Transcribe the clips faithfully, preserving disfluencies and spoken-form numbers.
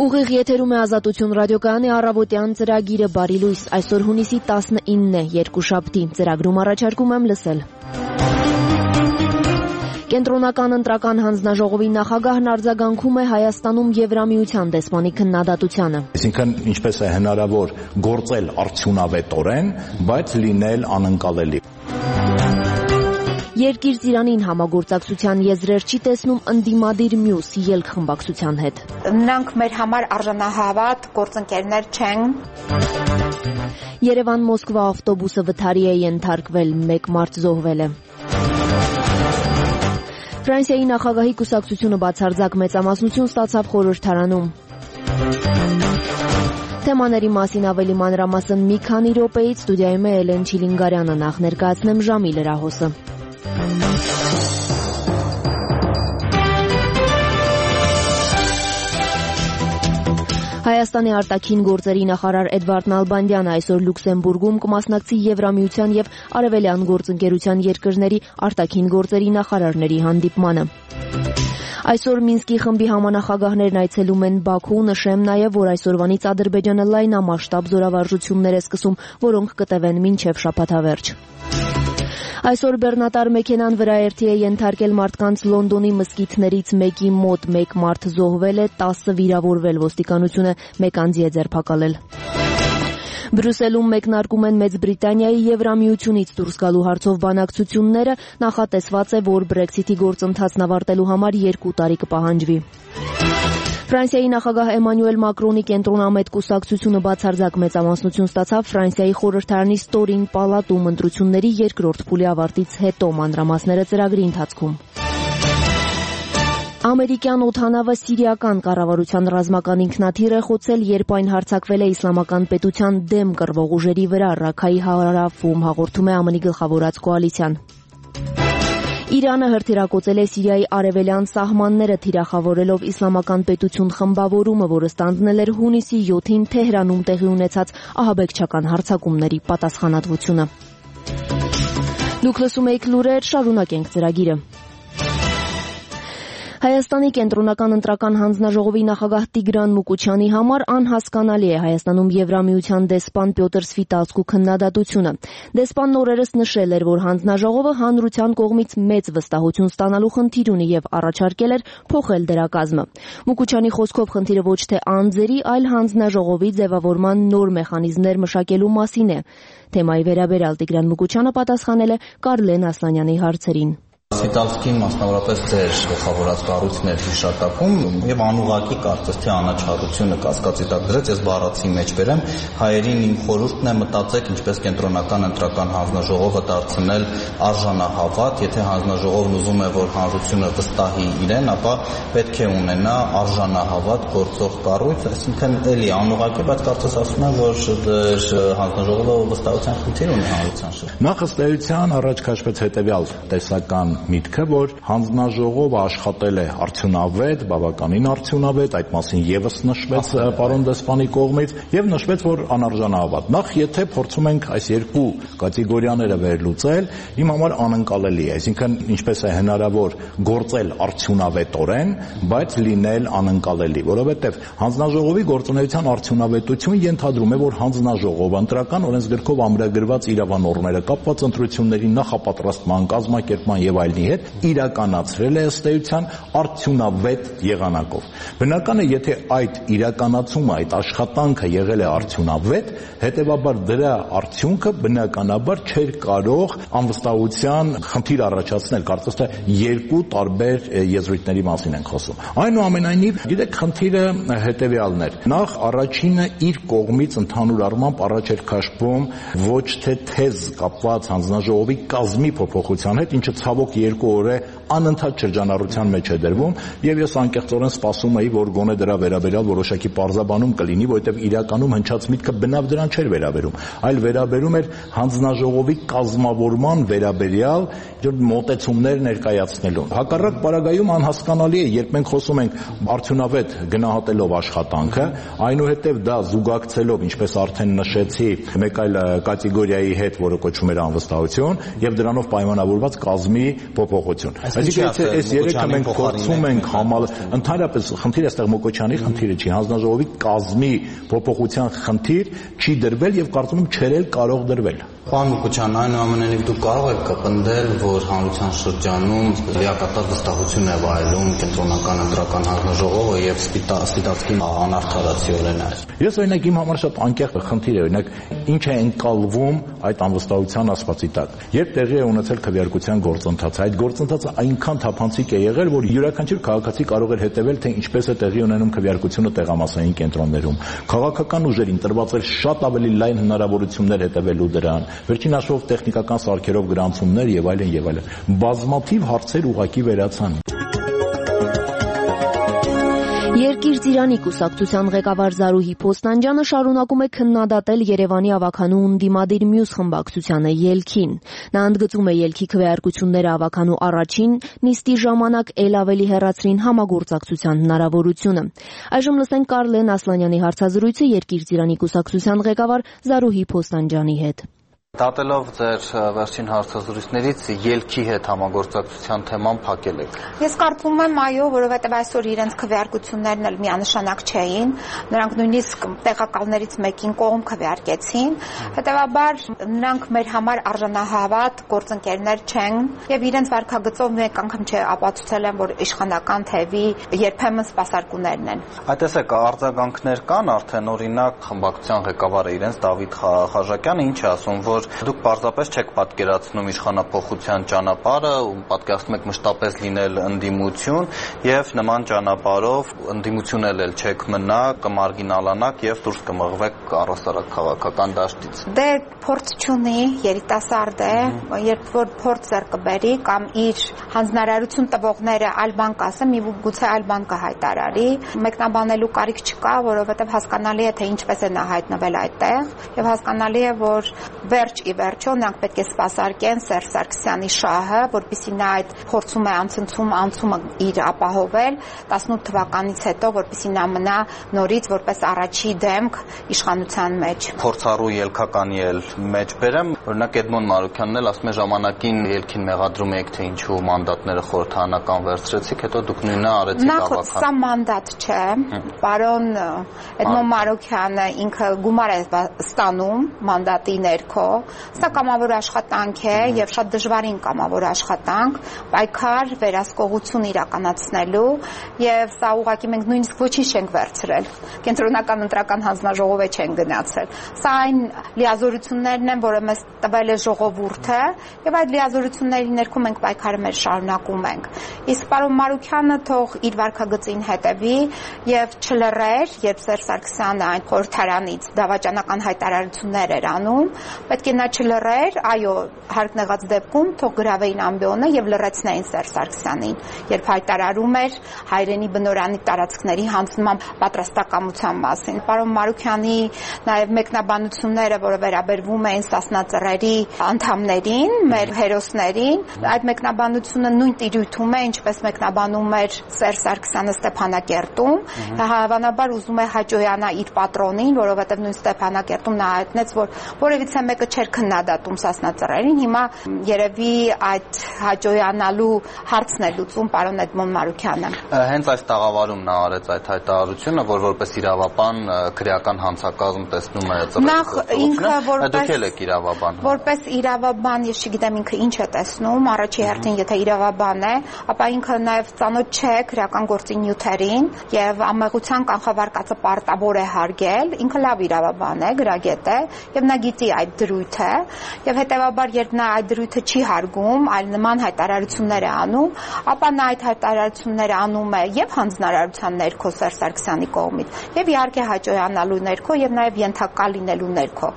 Ուղիղ եթերում է Ազատություն ռադիոկայանի առավոտյան ծրագիրը Բարի լույս, այսօր հունիսի տասնինն է, երկուշաբթի, ծրագրում առաջարկում եմ լսել։ Կենտրոնական ընտրական հանձնաժողովի նախագահն արձագանքում է Հայաստանում Եվրամիության դեսպանի քննադատությանը։ Այսինքն ինչպես է հնարավոր գործել արդյունավետորեն, բայց լինել անընկալելի։ Երկիր ծիրանին համագործակցության եզրեր չի տեսնում ընդդիմադիր մյուս ելք խմբակցության հետ։ Նրանք մեր համար արժանահավատ գործընկերներ չեն։ Երևան-Մոսկվա ավտոբուսը վթարի է ենթարկվել, մեկ մարդ զոհվել է։ Ֆրանսիայի նախագահի կուսակցությունը բացարձակ մեծամասնություն ստացավ խորհրդարանում։ Թեմաների մասին ավելի մանրամասն մի քանի րոպեից ստուդիայում է Էլեն Չիլինգարյանը, նախ ներկայացնեմ ժամի լրահոսը։ Հայաստանի արտաքին գործերի նախարար Էդվարդ Նալբանդյանը այսօր Լյուքսեմբուրգում կմասնակցի Եվրամիության եւ Արևելյան գործընկերության երկրների արտաքին գործերի նախարարների հանդիպմանը։ Այսօր Մինսկի խմբի համանախագահներն այցելում են Բաքու, նշեմ նաև, որ այսօրվանից Ադրբեջանը լայնամասշտաբ զորավարժություններ է սկսում, որոնք կտևեն մինչև շաբաթավերջ։ Այսօր բեռնատար մեքենան վրաերթի է ենթարկել մարդկանց Լոնդոնի մզկիթներից մեկի մոտ, մեկ մարդ զոհվել է, տասը վիրավորվել, ոստիկանությունը մեկ անձի է ձերբակալել։ Բրյուսելում մեկնարկում են Մեծ Բրիտանիայի Եվրամիությունից դուրս գալու հարցով բանակցությունները, նախատեսված է, որ Բրեքսիթի գործընթացն ավարտելու համար երկու տարի կպահանջվի։ Ֆրանսիայի նախագահ Էմանուել Մակրոնի կենտրոնամետ կուսակցությունը բացարձակ մեծամասնություն ստացավ Ֆրանսիայի խորհրդարանի ստորին պալատում ընտրությունների երկրորդ փուլի ավարտից հետո, մանրամասները ծրագրի ընթացքում։ Ամերիկյան օդանավը սիրիական կառավարության ռազմական ինքնաթիռ է խոցել, երբ այն հարձակվել է իսլամական պետության դեմ կռվող ուժերի վրա, Ռաքայի հարավում, հաղորդում է ԱՄՆ-ի գլխավորած կոալիցիան։ Իրանը հրթիռակոծել է Սիրիայի արևելյան սահմանները, թիրախավորելով իսլամական պետություն խմբավորումը, որը ստանձնել էր հունիսի յոթին Թեհրանում տեղի ունեցած ահաբեկչական հարձակումների պատասխանատվությունը։ Դուք լսում եք լուրեր, շարունակենք ծրագիրը։ Հայաստանի կենտրոնական ընտրական հանձնաժողովի նախագահ Տիգրան Մուկուչյանի համար անհասկանալի է Հայաստանում Եվրամիության դեսպան Պյոտր Սվիտասկու քննադատությունը։ Դեսպանն օրերս նշել էր, որ հանձնաժողովը հանրության կողմից մեծ վստահություն ստանալու խնդիր ունի եւ առաջարկել էր փոխել դրա կազմը։ Մուկուչյանի խոսքով խնդիրը ոչ թե անձերի, այլ հանձնաժողովի ձևավորման նոր մեխանիզմներ մշակելու մասին է։ Թեմայի վերաբերյալ Տիգրան Մուկուչյանը պատասխանել է Կարլեն Ասլանյանի հարցերին։ Սվիտասկին մասնավորապես ձեր գլխավորած կառույցներ հիշատակում եւ անուղակի կարծես թե անաչառությունը կասկածի տակ դրեց, ես բառացի մեջ բերեմ, հայերին իմ խորհուրդն է մտածեք ինչպես կենտրոնական ընտրական հանձնաժողովը դարձնել արժանահավատ, եթե հանձնաժողովն ուզում է որ հանրությունը վստահի իրեն, ապա պետք է ունենա արժանահավատ գործող կառույց, այսինքն էլի անուղակի, բայց կարծես ասում եմ, որ հանձնաժողովը վստահության խնդիր ունի հանրության շուրջ։ Նախ ըստ էության առաջ քաշվեց հետեւյալ տեսական միտքը, որ հանձնաժողովը աշխատել է արդյունավետ, բավականին արդյունավետ, այդ մասին եւս նշվեց պարոն դեսպանի կողմից եւ նշվեց, որ անարժանահավատ։ Նախ եթե փորձում ենք այս երկու կատեգորիաները վերլուծել, իմ համար անընկալելի է, այսինքն ինչպես է հնարավոր գործել արդյունավետորեն, բայց լինել անընկալելի, որովհետեւ հանձնաժողովի գործունեության արդյունավետություն ենթադրում է, որ հանձնաժողովը ընտրական օրենսգրքով ամրագրված իրավանորմերը կապված ընտրությունների նախապատրաստման, կազմակերպման եւ այլնի հետ իրականացրել է ըստ էության արդյունավետ եղանակով։ Բնական է, եթե այդ իրականացումը, այդ աշխատանքը եղել է արդյունավետ, հետեւաբար դրա արդյունքը բնականաբար չէր կարող անվստահության խնդիր առաջացնել, կարծես թե երկու տարբեր եզրույթների մասին ենք խոսում։ Այնուամենայնիվ, գիտեք, խնդիրը հետեւյալն էր։ Նախ առաջինը իր կողմից ընդհանուր առմամբ առաջ էր քաշվում ոչ թե թեզ կապված հանձնաժողովի կազմի փոփոխության հետ, ինչը ցավոք երկու օր է անընդհատ շրջանառության մեջ է դրվում եւ ես անկեղծորեն սպասում էի, որ գոնե դրա վերաբերյալ որոշակի պարզաբանում կլինի, որովհետեւ իրականում հնչած միտքը բնավ դրան չէր վերաբերում, այլ վերաբերում էր հանձնաժողովի կազմավորման վերաբերյալ մոտեցումներ ներկայացնելուն։ Հակառակ պարագայում անհասկանալի է, երբ մենք խոսում ենք արդյունավետ գնահատելով աշխատանքը, այնուհետև դա զուգակցելով, ինչպես արդեն նշեցի, մեկ այլ կատեգորիայի հետ, որը կոչվում էր անվստահություն, եւ դրանով պայմանավորված կազմի փոփոխություն։ Այսինքն այս երեքը մենք փորձում ենք համալ ընդհանրապես խնդիրը այստեղ Մոկոչյանի խնդիրը չի, հանձնաժողովի կազմի փոփոխության խնդիր չի դրվել եւ կարծում եմ չէր էլ կարող դրվել։ Պարոն Մոկոչյան, այնուամենայնիվ դուք կարող եք կպնդել, որ հանրության շրջանում լիակատար վստահություն է վայելում կենտրոնական ընտրական հանձնաժողովը եւ սպիտակցքի անարդարացիորեն է։ Ես օրինակ իմ համար շատ անկեղծ խնդիր է, օրինակ ինչ է ընկալվում այդ անվստահության ասվածի տակ։ Երբ տեղի է ունեցել քվեարկության գործընթացը, այդ գործընթացը այնքան թափանցիկ է եղել, որ յուրաքանչյուր քաղաքացի կարող էր հետևել, թե ինչպես է տեղի ունենում քվեարկությունը տեղամասային կենտրոններում։ Քաղաքական ուժերին տրված էր շատ ավելի լայն հնարավորություններ հետևելու դրան։ Վերջին հաշվով տեխնիկական սարքերով գրանցումներ եւ այլն եւ այլն։ Բազմաթիվ հարցեր ուղղակի վերացան։ Երկիր ծիրանի կուսակցության ղեկավար Զարուհի Փոստանջյանը շարունակում է քննադատել Երևանի ավականու ընդդիմադիր մյուս խմբակցությանը ելքին։ Նա ընդգծում է ելքի քվեարկությունները ավականու առաջին նիստի ժամանակ ել ավելի հեռացրին համագործակցության հնարավորությունը։ Այժմ լսենք Կարլեն Ասլանյանի հարցազրույցը Երկիր ծիրանի կուսակցության ղեկավար Զարուհի Փոստանջյանի հետ։ Դատելով ձեր վերջին հարցազրույցներից ելքի հետ համագործակցության թեման փակել եք։ Ես կարծում եմ, այո, որովհետև այսօր իրենց քվեարկություններն էլ միանշանակ չէին, նրանք նույնիսկ տեղակալներից մեկին կողմ քվեարկեցին, հետևաբար նրանք մեր համար արժանահավատ գործընկերներ չեն եւ իրենց վարքագծով մեկ անգամ չէ ապացուցել են, որ իշխանական թևի երբեմն սպասարկուներն են։ Այդ տեսեք, արձագանքներ կան արդեն, օրինակ խմբակցության ղեկավարը իրենց Դավիթ Խաժակյանը ինչ է ասում, որ դուք պարզապես չեք պատկերացնում իշխանափոխության ճանապարհը, պատկերացնում եք մշտապես լինել ընդդիմություն եւ նման ճանապարհով ընդդիմությունել էլ չեք մնա, կմարգինալանաք եւ դուրս կմղվեք առհասարակ քաղաքական դաշտից։ Դե փորձ չունի, երիտասարդ է, երբ որ փորձ ձեռ կբերի կամ իր հանձնարարություն տվողները այլ բան կասեն, մի գուցե այլ բան կհայտարարի, մեկնաբանելու կարիք չկա, որովհետեւ հասկանալի է թե ինչպես է նա հայտնվել այդտեղ եւ հասկանալի է, որ վերջ ի վերջո նրանք պետք է սպասարկեն Սերժ Սարգսյանի շահը, որպեսզի նա այդ փորձում է անցնցում անցումը իր ապահովել տասնութ թվականից հետո, որպեսզի նա մնա նորից որպես առաջի դեմք իշխանության մեջ։ Փորձառու ելքականի էլ մեջ բերեմ, օրինակ Էդմոն Մարուքյանն էլ ասում է ժամանակին ելքին մեղադրում եք, թե ինչու մանդատները խորհրդարանական վերցրեցիք, հետո դուք նույնը արեցիք ավական։ Նախ սա մանդատ չէ, պարոն Էդմոն Մարուքյանը ինքը գումար է ստանում մանդատի ներքո։ Սա կամավոր աշխատանք է եւ շատ դժվարին կամավոր աշխատանք, պայքար, վերահսկողություն իրականացնելու եւ սա ուղղակի մենք նույնիսկ ոչինչ չենք վերցրել։ Կենտրոնական ընտրական հանձնաժողով է չեն գնացել։ Սա այն լիազորություններն են, որը մեզ տվել է ժողովուրդը եւ այդ լիազորությունների ներքո մենք պայքարը մեր շարունակում ենք։ Իսկ պարոն Մարուքյանը թող իր վարքագծին հետևի եւ չլռեր, երբ Սերժ Սարգսյանը այն խորհրդարանից դավաճանական հայտարարություններ էր անում, պետք է նա չլռեր, այո, հարկ եղած դեպքում թող գրավեին ամբիոնը եւ լռեցնեին Սերժ Սարգսյանին, երբ հայտարարում էր հայրենի բնորանի տարածքների հանձնման պատրաստակամության մասին։ Պարոն Մարուքյանի նաեւ մեկնաբանությունները, որը վերաբերվում էին Սասնա ծռերի անդամներին, մեր հերոսներին, այդ մեկնաբանությունը նույն տիրույթում է, ինչպես մեկնաբանում էր Սերժ Սարգսյանը Ստեփանակերտում, հավանաբար ուզում է հաջողանա իր պատրոնին, որովհետեւ նույն Ստեփանակերտում նա հայտնեց, որ որևիցե մեկը չէր քննադատում Սասնա ծռերին, հիմա երևի այդ հաջողանալու հարցն է լուծում պարոն Էդմոն Մարուքյանը։ Հենց այս տաղավարում նա արեց այդ հայտարարությունը, որ որպես իրավաբան քրեական հանցակազմ տեսնում է ծռերի։ Նախ ինքը որպես որպես իրավաբան, ես չգիտեմ ինքը ինչ է տեսնում, առաջի հերթին եթե իրավաբան է, ապա ինքը նաև ծանոթ չէ քրեական գործի նյութերին եւ ամեղության կանխավարկածը պարտավոր է հարգել, ինքը լավ իրավաբան է, գրագետ է եւ նա գիտի այդ դրույթը եւ հետեւաբար երբ նա այդ դրույթը չի հարգում, այլ նման հայտարարություններ է անում, ապա նա այդ հայտարարությունները անում է եւ հանձնարարության ներքո Սերժ Սարգսյանի կողմից եւ իհարկե հաջողանալու ներքո եւ նաեւ ենթակա լինելու ներքո։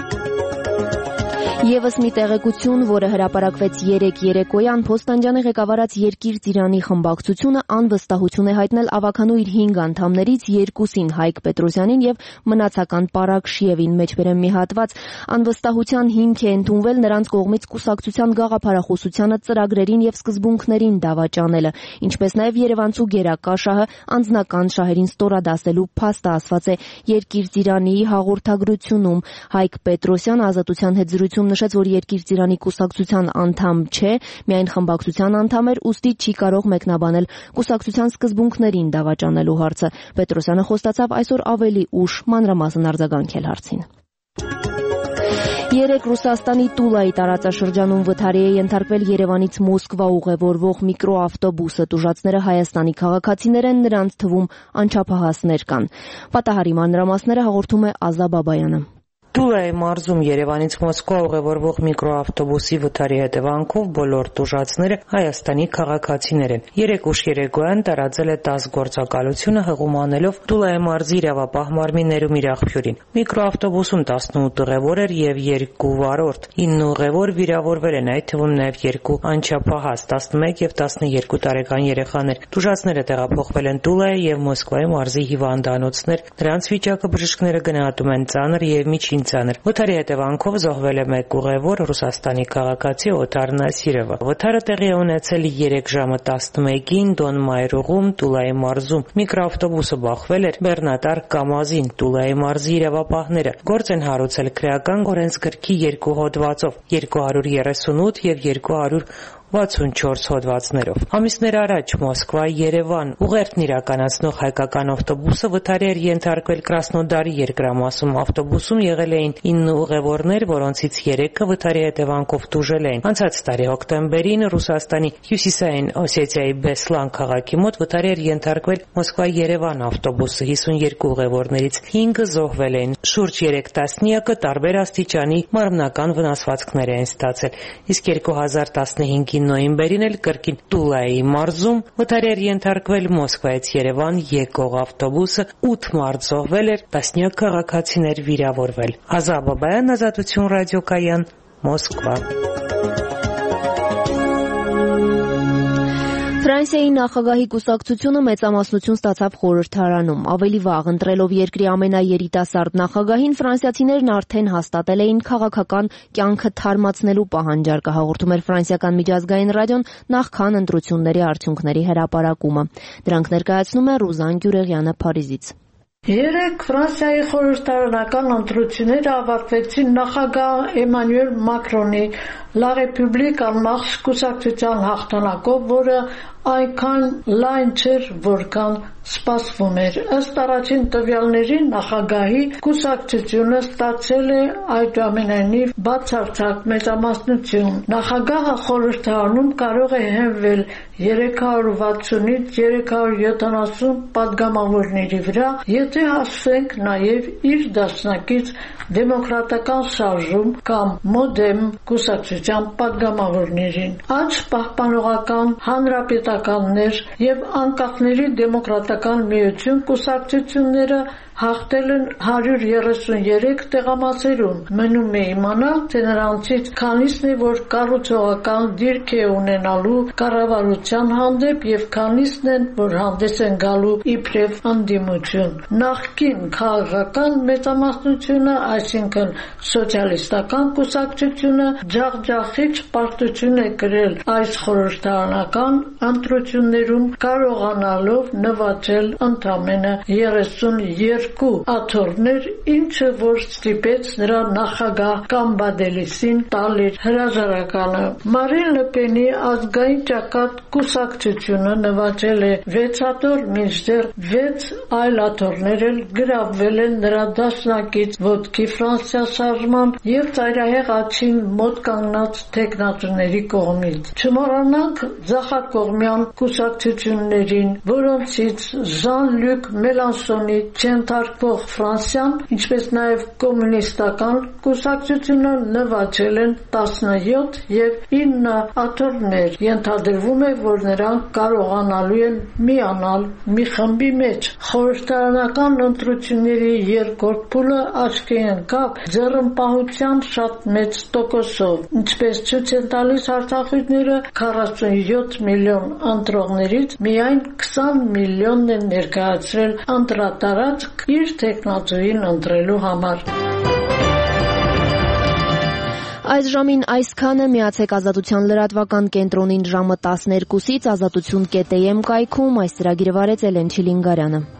Եվս մի տեղեկություն, որը հրապարակվեց երեկ երեկոյան, Փոստանջյանի ղեկավարած Երկիր ծիրանի խմբակցությունը անվստահություն է հայտնել ավականու իր հինգ անդամներից երկուսին Հայկ Պետրոսյանին եւ մնացական Պարագ Շիևին, մեջբերեմ մի հատված, անվստահության հիմք է ընդունվել նրանց կողմից կուսակցության գաղափարախոսությանը, ծրագրերին եւ սկզբունքներին դավաճանելը, ինչպես նաեւ Երևանցու գերակաշահը անձնական շահերին ստորադասելու փաստը ասված է Երկիր ծիրանի հաղորդագրությունում։ Հայկ Պետրոսյանը Ազատության հետ զրույցում նշեց, որ երկիր ծիրանի կուսակցության անդամ չէ, միայն խմբակցության անդամ էր, ուստի չի կարող մեկնաբանել կուսակցության սկզբունքներին դավաճանելու հարցը։ Պետրոսյանը խոստացավ այսօր ավելի ուշ մանրամասն արձագանքել հարցին։ Երեկ Ռուսաստանի Տուլայի տարածաշրջանում վթարի է ենթարկվել Երևանից Մոսկվա ուղևորվող միկրոավտոբուսը։ Տուժածները Հայաստանի քաղաքացիներ են, նրանց թվում անչափահասներ կան։ Պատահարի մանրամասները հաղորդում է Ազա Բաբայանը։ Տուլայի մարզում Երևանից Մոսկվա ուղևորվող միկրոավտոբուսի վթարի հետևանքով բոլոր տուժածները Հայաստանի քաղաքացիներ են։ Երեկ ուշ երեկոյան տարածել է տաս գործակալությունը հղում անելով Տուլայի մարզի իրավապահ մարմիններում իր աղբյուրին։ Միկրոավտոբուսում տասնութ ուղևոր էր եւ երկու վարորդ։ ինը ուղևոր վիրավորվել են, այդ թվում նաեւ երկու անչափահաս, տասնմեկ եւ տասներկու տարեկան երեխաներ։ Տուժածները տեղափոխվել են Տուլայի եւ Մոսկվայի մարզի հիվանդանոցներ։ Նրանց վիճակը բժիշկները գնահատում են ծանր եւ միջին ծանր։ Վթարի հետևանքով զոհվել է մեկ ուղևոր Ռուսաստանի քաղաքացի Օթար Նասիրովը։ Վթարը տեղի է ունեցել երեք ժամը տասնմեկին Դոն Մայրուղում Տուլայի մարզում։ Միկրոավտոբուսը բախվել էր բեռնատար Կամազին։ Տուլայի մարզի իրավապահները գործ են հարուցել քրեական օրենսգրքի երկու հոդվածով՝ երկու հարյուր երեսունութ եւ երկու հարյուր վաթսունչորս հոդվածներով։ Ամիսներ առաջ Մոսկվա-Երևան ուղերձն իրականացնող հայկական ավտոբուսը վթարի էր ենթարկվել Կրասնոդարի երկրամասում։ Ավտոբուսում եղել էին ինը ուղևորներ, որոնցից երեքը վթարի հետևանքով տուժել էին։ Անցած տարի հոկտեմբերին Ռուսաստանի Հյուսիսային Օսեթիայի Բեսլան քաղաքի մոտ վթարի էր ենթարկվել Մոսկվա-Երևան ավտոբուսը։ հիսունյոթ ուղևորներից հինգը զոհվել էին։ Շուրջ երեք տասնյակը տարբեր աստիճանի մարմնական վնասվածքներ են ստացել։ Իսկ երկու հազար տասնհինգի նոյեմբերին էլ կրկին Տուլայի մարզում վթարի էր ենթարկվել Մոսկվայից Երևան եկող ավտոբուսը, ութ մարդ զոհվել էր, տասնյակ քաղաքացիներ վիրավորվել։ Ազա Բաբայան, Ազատություն ռադիոկայան, Մոսկվա։ Ֆրանսիայի նախագահի կուսակցությունը մեծամասնություն ստացավ խորհրդարանում։ Ավելի վաղ ընտրելով երկրի ամենաերիտասարդ նախագահին, ֆրանսիացիներն արդեն հաստատել էին քաղաքական կյանքը թարմացնելու պահանջարկը, հաղորդում էր ֆրանսիական միջազգային ռադիոն նախքան ընտրությունների արդյունքների հրապարակումը։ Դրանք ներկայացնում է Ռուզան Գյուրեղյանը Փարիզից։ Երեկ Ֆրանսիայի խորհրդարանական ընտրությունները ավարտվեցին նախագահ Էմանուել Մակրոնի La République en Marche կուսակցության հաղթանակով, որը այնքան լայն չէր, որքան սպասվում էր։ Ըստ առաջին տվյալների նախագահի կուսակցությունը ստացել է այդուամենայնիվ բացարձակ մեծամասնություն։ Նախագահը խորհրդարանում կարող է հենվել երեք հարյուր վաթսունից երեք հարյուր յոթանասուն պատգամավորների վրա, եթե հասնենք նաև իր դաշնակից դեմոկրատական շարժում կամ մոդեմ կուսակցության պատգամավորներին։ Աջ պահպանողական հանրապետականներ եւ անկախների դեմոկրատական միություն կուսակցությունները հաղթել են հարյուր երեսունյոթ տեղամասերում։ Մնում է իմանալ, թե նրանցից քանիսն է, որ կառուցողական դիրք է ունենալու կառավարության հանդեպ եւ քանիսն են, որ հանդես են գալու իբրև անդիմություն։ Նախկին քաղաքական մեծամասնությունը, այսինքն սոցիալիստական կուսակցությունը, ջախջախիչ պարտություն է կրել այս խորհրդարանական ընտրություններում, կարողանալով նվաճել ընդամենը երեսունյոթ աթոռներ, ինչը որ ստիպեց նրա նախագահ Կամբադելիսին տալ իր հրաժարականը։ Մարին Լը Պենի ազգային ճակատ կուսակցությունը նվաճել է վեց աթոռ, մինչդեռ վեց այլ աթոռներ էլ գրավվել են նրա դաշնակից ոտքի Ֆրանսիա շարժման եւ ծայրահեղ աջին մոտ կանգնած թեկնածուների կողմից։ Չմոռանանք ձախակողմյան կուսակցություններին, որոնցից Ժան-Լյուկ Մելանշոնի Թարգվող Ֆրանսիան, ինչպես նաև կոմունիստական կուսակցությունը նվաճել են տասնյոթ եւ ինը աթոռներ։ Ենթադրվում է, որ նրանք կարողանալու են միանալ մի խմբի մեջ։ Խորհրդարանական ընտրությունների երկրորդ փուլը աչքի ընկավ ձեռնպահությամբ շատ մեծ տոկոսով, ինչպես ցույց են տալիս հարթախույթները, քառասունյոթ միլիոն ընտրողներից միայն քսան միլիոնն են ներկայացրել ընտրատարածք իր տեխնատուին ընտրելու համար։ Այս ժամին այսքանը, միացեք Ազատության լրատվական կենտրոնին ժամը տասներկուսից ազատություն կետ էյ էմ կայքում, այս ծրագիրը վարեց Էլեն Չիլինգարյանը։